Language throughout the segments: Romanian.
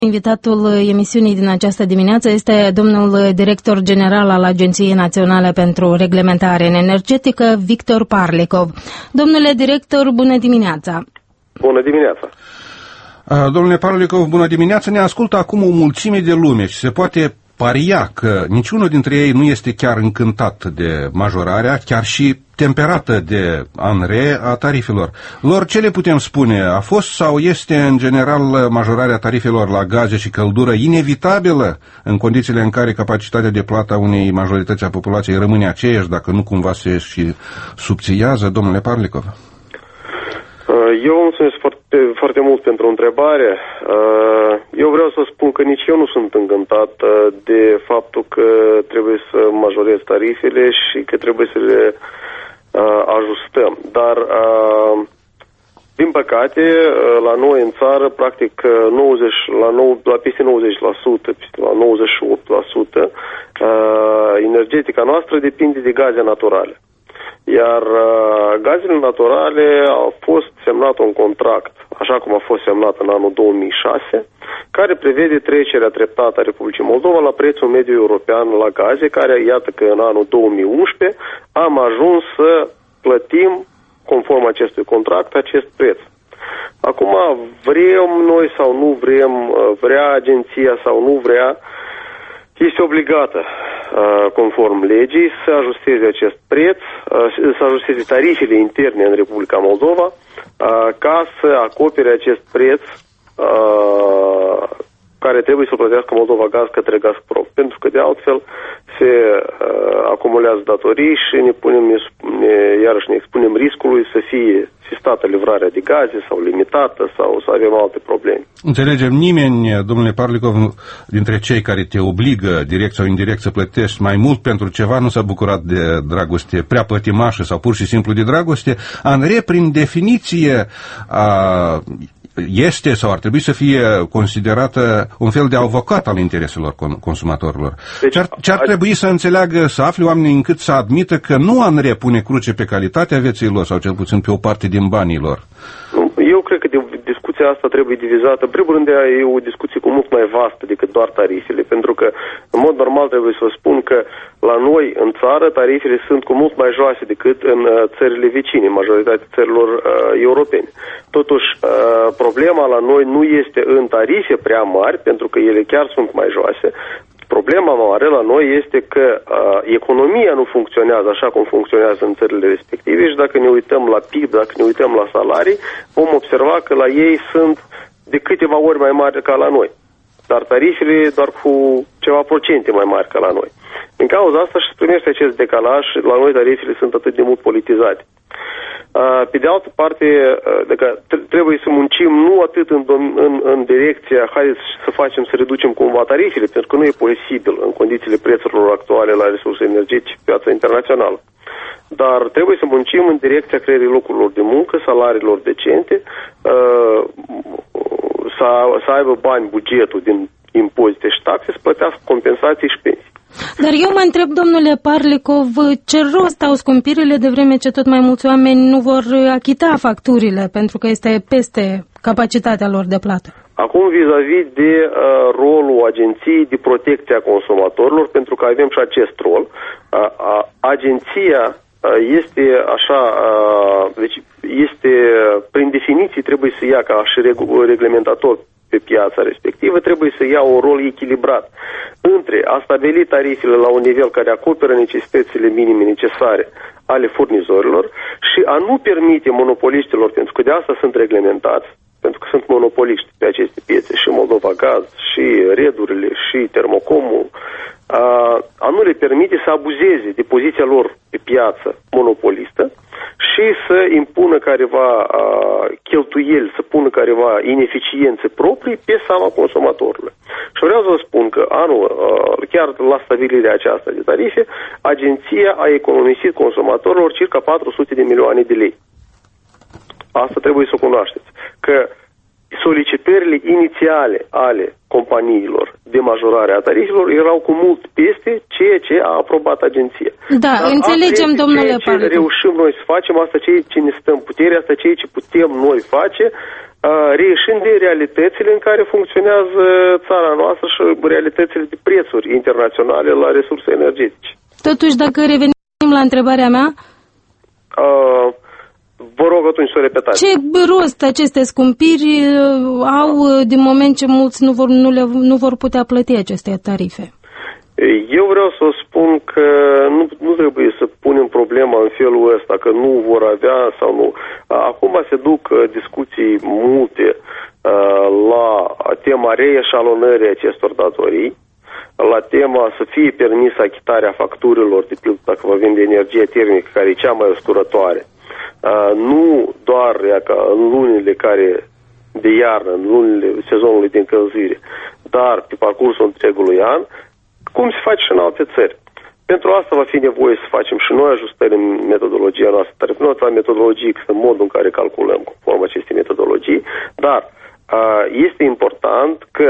Invitatul emisiunii din această dimineață este domnul director general al Agenției Naționale pentru Reglementare Energetică, Victor Parlikov. Domnule director, bună dimineața! Bună dimineața! Domnule Parlikov, bună dimineața! Ne ascultă acum o mulțime de lume și se poate paria că niciunul dintre ei nu este chiar încântat de majorarea, chiar și temperată de ANRE a tarifelor. Lor ce le putem spune? A fost sau este în general majorarea tarifelor la gaze și căldură inevitabilă în condițiile în care capacitatea de plată a unei majorități a populației rămâne aceeași, dacă nu cumva se și subțiază, domnule Parlikov? Eu mulțumesc foarte mult pentru întrebare. Eu vreau să spun că nici eu nu sunt încântat de faptul că trebuie să majorez tarifele și că trebuie să le ajustăm. Dar, din păcate, la noi în țară, practic, la peste 90%, la 98%, energetica noastră depinde de gaze naturale. Iar gazele naturale au fost semnat un contract, așa cum a fost semnat în anul 2006, care prevede trecerea treptată a Republicii Moldova la prețul mediu european la gaze, care, iată că în anul 2011 am ajuns să plătim, conform acestui contract, acest preț. Acum, vrem noi sau nu vrem, vrea agenția sau nu vrea, este obligată, conform legii, să ajusteze acest preț, să ajusteze tarifele interne în Republica Moldova, ca să acopere acest preț care trebuie să plătească Moldova Gaz către Gazprom. Pentru că de altfel se acumulează datorii și iarăși ne expunem riscului să fie sistată livrarea de gaze sau limitată sau să avem alte probleme. Înțelegem, nimeni, domnule Parlikov, dintre cei care te obligă, direct sau indirect, să plătești mai mult pentru ceva, nu s-a bucurat de dragoste prea pătimașă sau pur și simplu de dragoste. ANRE, prin definiție, este sau ar trebui să fie considerată un fel de avocat al intereselor consumatorilor. Deci, ce ar trebui să înțeleagă, să afle oamenii încât să admită că nu ANRE pune cruce pe calitatea vieții lor sau cel puțin pe o parte din banii lor? Eu cred că discuția asta trebuie divizată. În primul rând, e o discuție cu mult mai vastă decât doar tarifele, pentru că, în mod normal, trebuie să spun că la noi, în țară, tarifele sunt cu mult mai joase decât în țările vecine, majoritatea țărilor europene. Totuși, problema la noi nu este în tarife prea mari, pentru că ele chiar sunt mai joase. Problema mare la noi este că economia nu funcționează așa cum funcționează în țările respective și dacă ne uităm la PIB, dacă ne uităm la salarii, vom observa că la ei sunt de câteva ori mai mari ca la noi. Dar tarifele doar cu ceva procente mai mari ca la noi. Din cauza asta și primește acest decalaj și la noi tarifele sunt atât de mult politizate. Pe de altă parte, trebuie să muncim nu atât în direcția haideți să facem să reducem cumva tarifele, pentru că nu e posibil în condițiile prețurilor actuale la resurse energetice pe piața internațională. Dar trebuie să muncim în direcția creării locurilor de muncă, salariilor decente, să aibă bani bugetul din impozite și taxe, să plătească compensații și pensii. Dar eu mă întreb, domnule Parlikov, ce rost au scumpirile de vreme ce tot mai mulți oameni nu vor achita facturile, pentru că este peste capacitatea lor de plată? Acum, vis-a-vis de rolul Agenției de Protecție a Consumatorilor, pentru că avem și acest rol, agenția este așa, deci este, prin definiție, trebuie să ia ca și reglementator pe piața respectivă, trebuie să ia un rol echilibrat între a stabili tarifele la un nivel care acoperă necesitățile minime necesare ale furnizorilor și a nu permite monopoliștilor, pentru că de asta sunt reglementați, pentru că sunt monopoliști pe aceste piețe, și Moldova Gaz, și Redurile, și Termocomul, a nu le permite să abuzeze de poziția lor pe piață monopolistă și să impună careva cheltuieli, să pună careva ineficiențe proprii pe seama consumatorului. Și vreau să vă spun că chiar la stabilirea aceasta de tarife, agenția a economisit consumatorilor circa 400 de milioane de lei. Asta trebuie să o cunoașteți. Că solicitările inițiale ale companiilor de majorare a tarifelor erau cu mult peste ceea ce a aprobat agenția. Da, dar înțelegem, domnule Parlikov. Ce reușim noi să facem, asta ceea ce ne stă în putere, asta ceea ce putem noi face, reieșind din realitățile în care funcționează țara noastră și realitățile de prețuri internaționale la resurse energetice. Totuși, dacă revenim la întrebarea mea, vă rog atunci să o repetați. Ce rost aceste scumpiri au din moment ce mulți nu vor putea plăti aceste tarife? Eu vreau să spun că nu trebuie să punem problema în felul ăsta, că nu vor avea sau nu. Acum se duc discuții multe la tema reeșalonării acestor datorii, la tema să fie permis achitarea facturilor, de pildă dacă vorbim de energie termică, care e cea mai usturătoare. Nu doar ca în lunile de iarnă, în lunile sezonului de încălzire, dar pe parcursul întregului an, cum se face și în alte țări. Pentru asta va fi nevoie să facem și noi ajustări în metodologia noastră, dar nu la metodologie, că în modul în care calculăm conform acestei metodologii, dar este important că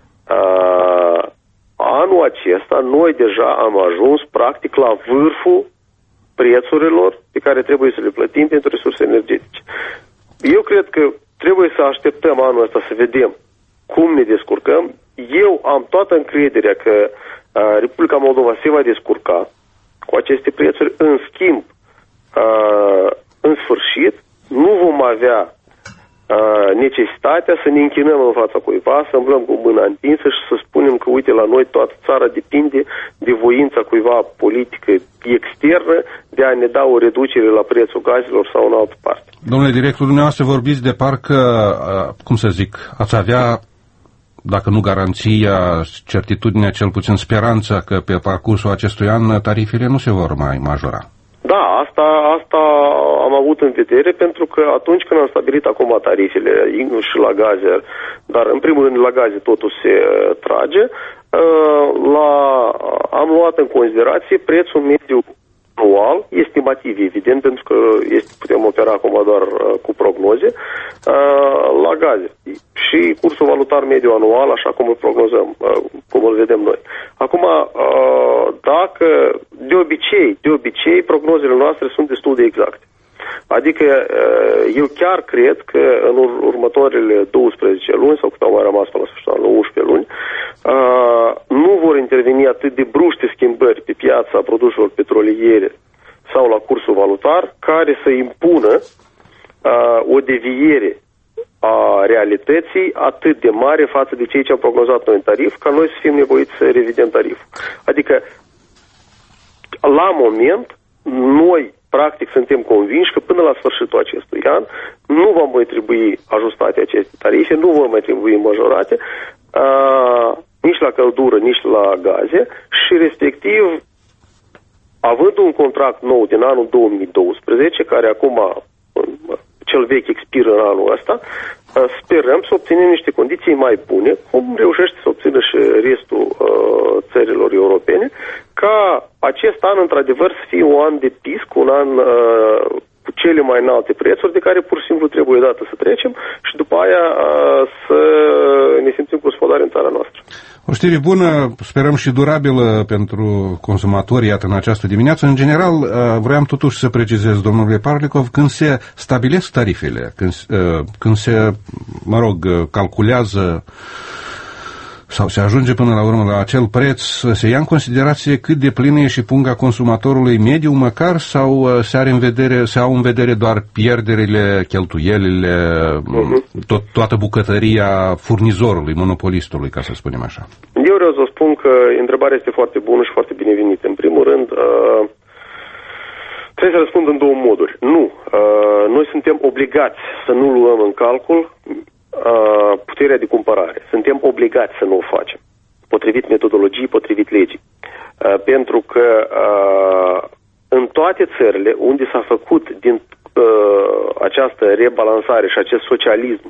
anul acesta noi deja am ajuns practic la vârful prețurilor pe care trebuie să le plătim pentru resurse energetice. Eu cred că trebuie să așteptăm anul ăsta să vedem cum ne descurcăm. Eu am toată încrederea că Republica Moldova se va descurca cu aceste prețuri. În schimb, în sfârșit, nu vom avea necesitatea să ne închinăm în fața cuiva, să îmblăm cu mâna întinsă și să spunem că, uite, la noi toată țara depinde de voința cuiva politică externă de a ne da o reducere la prețul gazelor sau în altă parte. Domnule director, dumneavoastră vorbiți de parcă, cum să zic, ați avea, dacă nu garanția, certitudinea, cel puțin speranța că pe parcursul acestui an tarifele nu se vor mai majora. Da, asta am avut în vedere, pentru că atunci când am stabilit acum tarifele și la gaze, dar în primul rând la gaze totul se trage, am luat în considerație prețul mediu anual, estimativ evident, pentru că putem opera acum doar cu prognoze, la gaze. Și cursul valutar mediu anual, așa cum îl prognozăm, cum îl vedem noi. Acum, dacă de obicei, prognozele noastre sunt destul de exacte. Adică eu chiar cred că în următoarele 12 luni, sau cât au mai rămas până la sfârșitul anului, 11 luni, nu vor interveni atât de bruște schimbări pe piața produselor petroliere sau la cursul valutar, care să impună o deviere a realității atât de mare față de cei ce am prognozat noi în tarif, ca noi să fim nevoiți să revidem tariful. Adică, la moment, noi practic suntem convinși că până la sfârșitul acestui an nu vom mai trebui ajustate aceste tarife, nu vor mai trebui majorate nici la căldură, nici la gaze și respectiv, având un contract nou din anul 2012, care acum cel vechi expiră în anul ăsta, sperăm să obținem niște condiții mai bune, cum reușește să obțină și restul țărilor europene, ca acest an, într-adevăr, să fie un an de pisc, un an cu cele mai înalte prețuri, de care pur și simplu trebuie dată să trecem și după aia să ne simțim gospodari în țara noastră. O știre bună, sperăm și durabilă pentru consumatori, iată, în această dimineață. În general, vreau totuși să precizez, domnule Parlikov, când se stabilesc tarifele, când se, calculează sau se ajunge până la urmă la acel preț, se ia în considerație cât de plină e și punga consumatorului mediu măcar, sau se au în vedere doar pierderile, cheltuielile, toată bucătăria furnizorului, monopolistului, ca să spunem așa? Eu vreau să spun că întrebarea este foarte bună și foarte binevenită. În primul rând, trebuie să răspund în două moduri. Nu, noi suntem obligați să nu luăm în calcul puterea de cumpărare. Suntem obligați să nu o facem, potrivit metodologiei, potrivit legii. Pentru că în toate țările unde s-a făcut din această rebalansare și acest socialism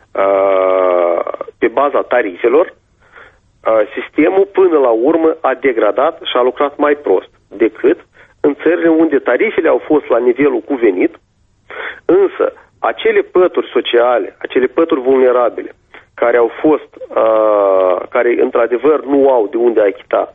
pe baza tarifelor, sistemul până la urmă a degradat și a lucrat mai prost decât în țările unde tarifele au fost la nivelul cuvenit, însă acele pături sociale, acele pături vulnerabile, care au fost, care într-adevăr nu au de unde achita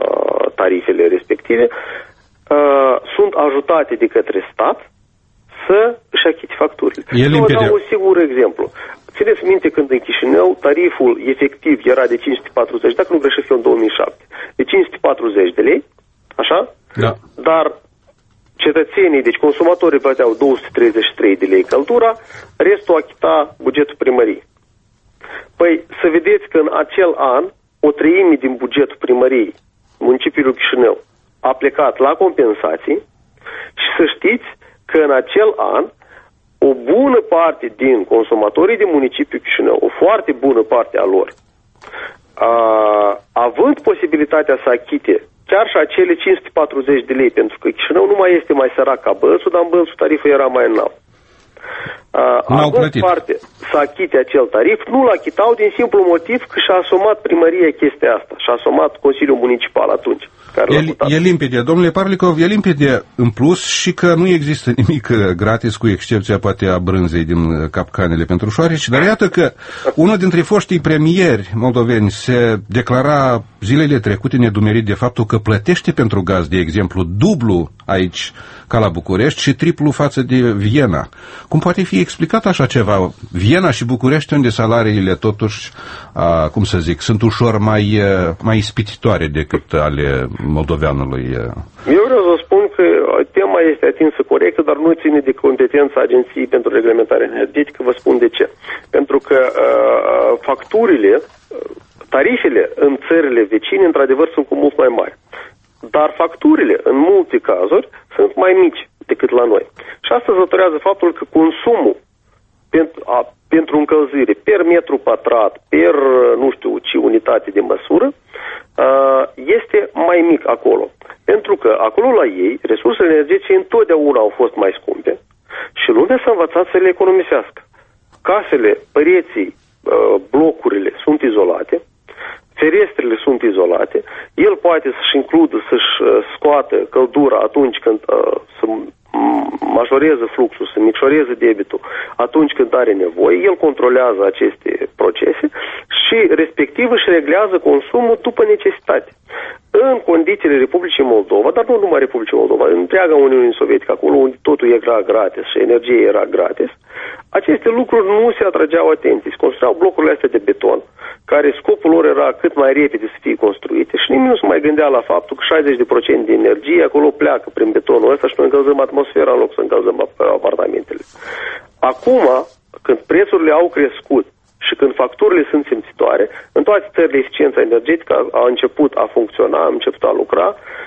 tarifele respective, sunt ajutate de către stat să să își achite facturile. Eu vă dau un sigur exemplu. Țineți minte când în Chișinău tariful efectiv era de 540, dacă nu greșesc eu în 2007, de 540 de lei, așa? Da. Dar cetățenii, deci consumatorii plăteau 233 de lei căldura, restul achita bugetul primăriei. Păi să vedeți că în acel an o treime din bugetul primăriei municipiului Chișinău a plecat la compensații și să știți că în acel an o bună parte din consumatorii din municipiul Chișinău, o foarte bună parte a lor, având posibilitatea să achite chiar și acele 540 de lei, pentru că Chișinău nu mai este mai sărac ca Bălțu, dar în Bălțu tariful era mai înalt. Având parte să achite acel tarif, nu-l achitau din simplu motiv că și-a asumat primăria chestia asta, și-a asumat Consiliul Municipal atunci. E limpede, domnule Parlikov, e limpede în plus și că nu există nimic gratis, cu excepția poate a brânzei din capcanele pentru șoareci, dar iată că unul dintre foștii premieri moldoveni se declara zilele trecute nedumerit de faptul că plătește pentru gaz, de exemplu, dublu aici ca la București și triplu față de Viena. Cum poate fi explicat așa ceva? Viena și București, unde salariile totuși, cum să zic, sunt ușor mai ispititoare decât ale moldoveanului. Eu vreau să spun că tema este atinsă corectă, dar nu ține de competența Agenției pentru Reglementare Energetică. Vă spun de ce. Pentru că facturile, tarifele în țările vecine, într-adevăr, sunt cu mult mai mari. Dar facturile, în multe cazuri, sunt mai mici decât la noi. Și asta datorează faptul că consumul pentru încălzire per metru pătrat, per nu știu ce unitate de măsură, este mai mic acolo. Pentru că acolo la ei, resursele energetice întotdeauna au fost mai scumpe și lumea s-a învățat să le economisească. Casele, pereții, blocurile sunt izolate, ferestrele sunt izolate, el poate să-și includă, să-și scoată căldura atunci când să majoreze fluxul, să micșoreze debitul atunci când are nevoie, el controlează aceste procese și respectiv își reglează consumul după necesitate. În condițiile Republicii Moldova, dar nu numai Republicii Moldova, în întreaga Uniune Sovietică, acolo unde totul era gratis și energia era gratis, aceste lucruri nu se atrageau atenție. Se construiau blocurile astea de beton, care scopul lor era cât mai repede să fie construite și nimeni nu se mai gândea la faptul că 60% din energie acolo pleacă prin betonul ăsta și noi încălzăm atmosfera în loc să încălzăm apartamentele. Acum, când prețurile au crescut și când facturile sunt simțitoare, în toate țările eficiența energetică a început a funcționa, a început a lucra,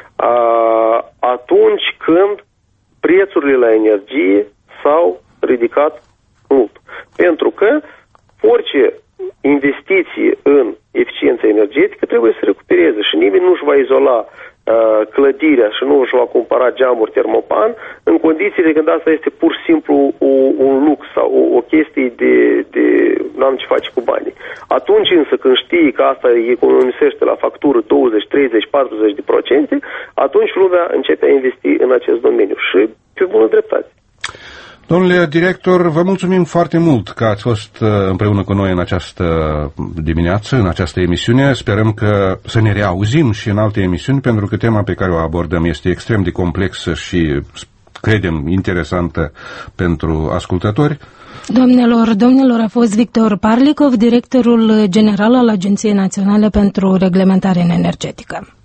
atunci când prețurile la energie s-au ridicat mult. Pentru că orice investiție în eficiență energetică trebuie să recupereze și nimeni nu își va izola clădirea și nu își va cumpăra geamuri termopan în condițiile când asta este pur și simplu un lux sau o chestie de n-am ce face cu banii. Atunci însă când știi că asta economisește la factură 20, 30, 40%, atunci lumea începe a investi în acest domeniu și pe bună dreptate. Domnule director, vă mulțumim foarte mult că ați fost împreună cu noi în această dimineață, în această emisiune. Sperăm că să ne reauzim și în alte emisiuni, pentru că tema pe care o abordăm este extrem de complexă și, credem, interesantă pentru ascultători. Domnilor, a fost Victor Parlikov, directorul general al Agenției Naționale pentru Reglementare Energetică.